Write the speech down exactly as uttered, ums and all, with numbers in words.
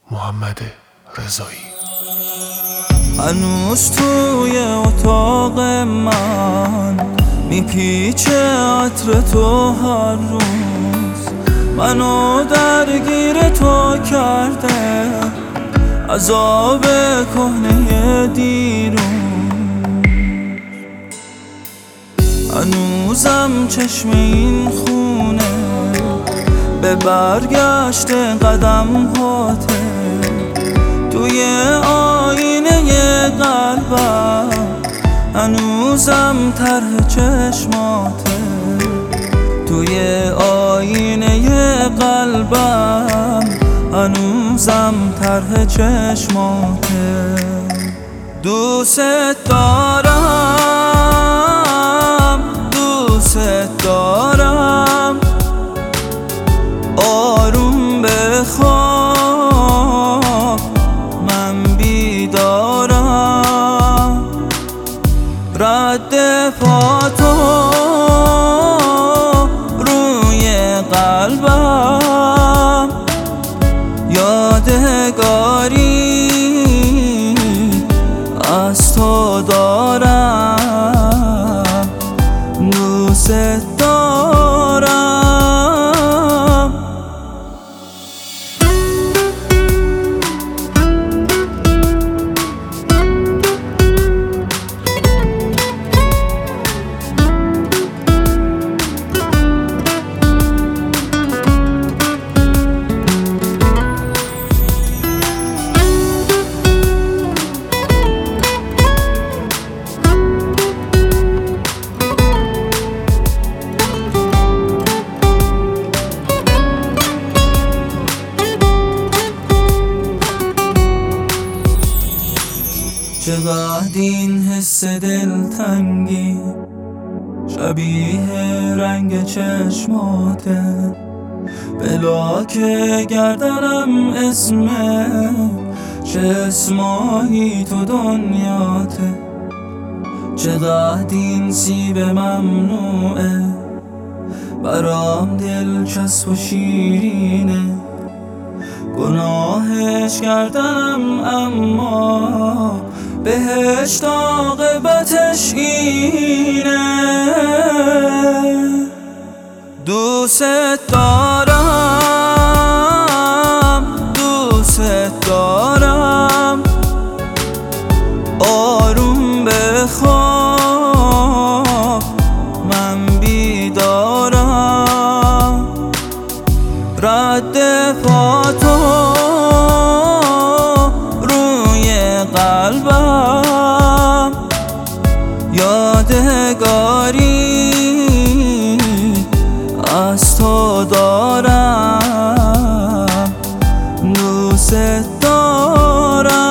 محمد رضایی. هنوز توی اتاق من میپیچه عطر تو هر روز، منو درگیر تو کرده عذاب کهنه دیروز. هنوزم چشم این خونه به برگشت قدم هاته، توی آینه قلبم هنوزم طرح چشماته، توی آینه قلبم هنوزم طرح چشماته. دوست دارم دوست دارم آروم بخواب من بیدارم، رد پاتو روی قلبم یادگاری از تو دارم، دوست دارم. چقدر این حس دلتنگی شبیه رنگ چشماته، بلاک گردنم اسمه چه اسمایی تو دنیاته. چقدر این سیب ممنوعه برام دلچسب و شیرینه، گناهش کردم اما بهشت عاقبتش اینه. دوست دارم دوست دارم آروم بخواب من بیدارم، رد پاتو روی قلبم یادگاری از تو دارم، دوست دارم.